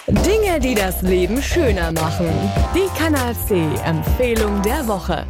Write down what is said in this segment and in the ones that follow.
Dinge, die das Leben schöner machen. Die Kanal C Empfehlung der Woche.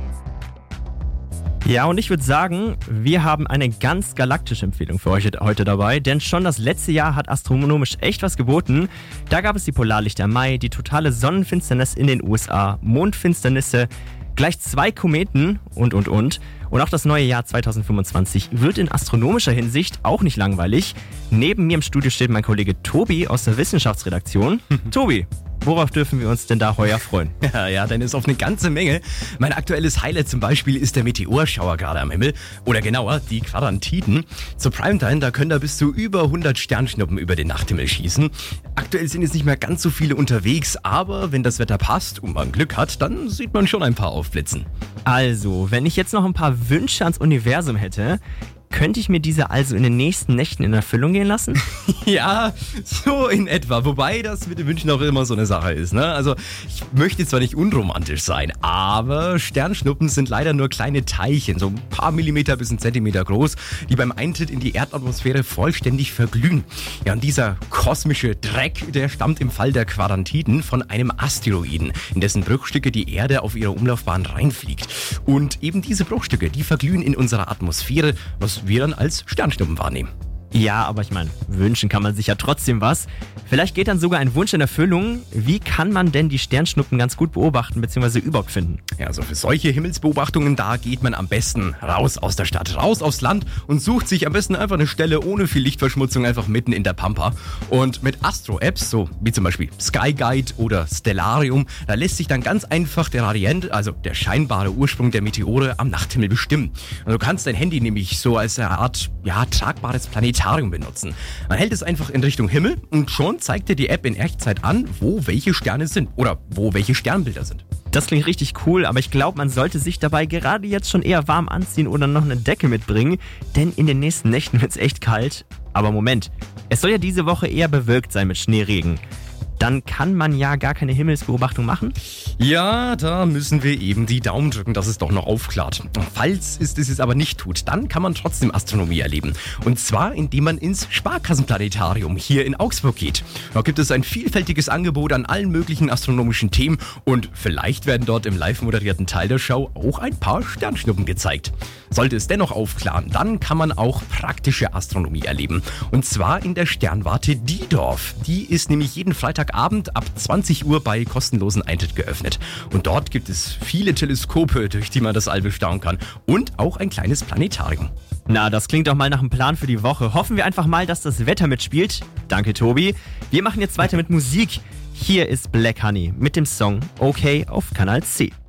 Ja, und ich würde sagen, wir haben eine ganz galaktische Empfehlung für euch heute dabei, denn schon das letzte Jahr hat astronomisch echt was geboten. Da gab es die Polarlichter Mai, die totale Sonnenfinsternis in den USA, Mondfinsternisse, gleich 2 Kometen und. Und auch das neue Jahr 2025 wird in astronomischer Hinsicht auch nicht langweilig. Neben mir im Studio steht mein Kollege Tobi aus der Wissenschaftsredaktion. Tobi, worauf dürfen wir uns denn da heuer freuen? Ja, denn ist auf eine ganze Menge. Mein aktuelles Highlight zum Beispiel ist der Meteorschauer gerade am Himmel. Oder genauer, die Quadrantiden. Zur Primetime, da können da bis zu über 100 Sternschnuppen über den Nachthimmel schießen. Aktuell sind jetzt nicht mehr ganz so viele unterwegs, aber wenn das Wetter passt und man Glück hat, dann sieht man schon ein paar aufblitzen. Also, wenn ich jetzt noch ein paar Wünsche ans Universum hätte, könnte ich mir diese also in den nächsten Nächten in Erfüllung gehen lassen? Ja, so in etwa. Wobei das mit den Wünschen auch immer so eine Sache ist, ne? Also, ich möchte zwar nicht unromantisch sein, aber Sternschnuppen sind leider nur kleine Teilchen, so ein paar Millimeter bis einen Zentimeter groß, die beim Eintritt in die Erdatmosphäre vollständig verglühen. Ja, und dieser kosmische Dreck, der stammt im Fall der Quadrantiden von einem Asteroiden, in dessen Bruchstücke die Erde auf ihrer Umlaufbahn reinfliegt. Und eben diese Bruchstücke, die verglühen in unserer Atmosphäre, was wir dann als Sternschnuppen wahrnehmen. Ja, aber ich meine, wünschen kann man sich ja trotzdem was. Vielleicht geht dann sogar ein Wunsch in Erfüllung. Wie kann man denn die Sternschnuppen ganz gut beobachten bzw. überhaupt finden? Ja, also für solche Himmelsbeobachtungen, da geht man am besten raus aus der Stadt, raus aufs Land und sucht sich am besten einfach eine Stelle ohne viel Lichtverschmutzung, einfach mitten in der Pampa. Und mit Astro-Apps, so wie zum Beispiel Sky Guide oder Stellarium, da lässt sich dann ganz einfach der Radiant, also der scheinbare Ursprung der Meteore, am Nachthimmel bestimmen. Und du kannst dein Handy nämlich so als eine Art, tragbares Planetarium benutzen. Man hält es einfach in Richtung Himmel und schon zeigt dir die App in Echtzeit an, wo welche Sterne sind oder wo welche Sternbilder sind. Das klingt richtig cool, aber ich glaube, man sollte sich dabei gerade jetzt schon eher warm anziehen oder noch eine Decke mitbringen, denn in den nächsten Nächten wird es echt kalt. Aber Moment, es soll ja diese Woche eher bewölkt sein mit Schneeregen. Dann kann man ja gar keine Himmelsbeobachtung machen? Ja, da müssen wir eben die Daumen drücken, dass es doch noch aufklart. Falls es das jetzt aber nicht tut, dann kann man trotzdem Astronomie erleben. Und zwar, indem man ins Sparkassenplanetarium hier in Augsburg geht. Da gibt es ein vielfältiges Angebot an allen möglichen astronomischen Themen und vielleicht werden dort im live moderierten Teil der Show auch ein paar Sternschnuppen gezeigt. Sollte es dennoch aufklaren, dann kann man auch praktische Astronomie erleben. Und zwar in der Sternwarte Diedorf. Die ist nämlich jeden Freitagabend ab 20 Uhr bei kostenlosen Eintritt geöffnet. Und dort gibt es viele Teleskope, durch die man das All bestaunen kann. Und auch ein kleines Planetarium. Na, das klingt doch mal nach einem Plan für die Woche. Hoffen wir einfach mal, dass das Wetter mitspielt. Danke, Tobi. Wir machen jetzt weiter mit Musik. Hier ist Black Honey mit dem Song Okay auf Kanal C.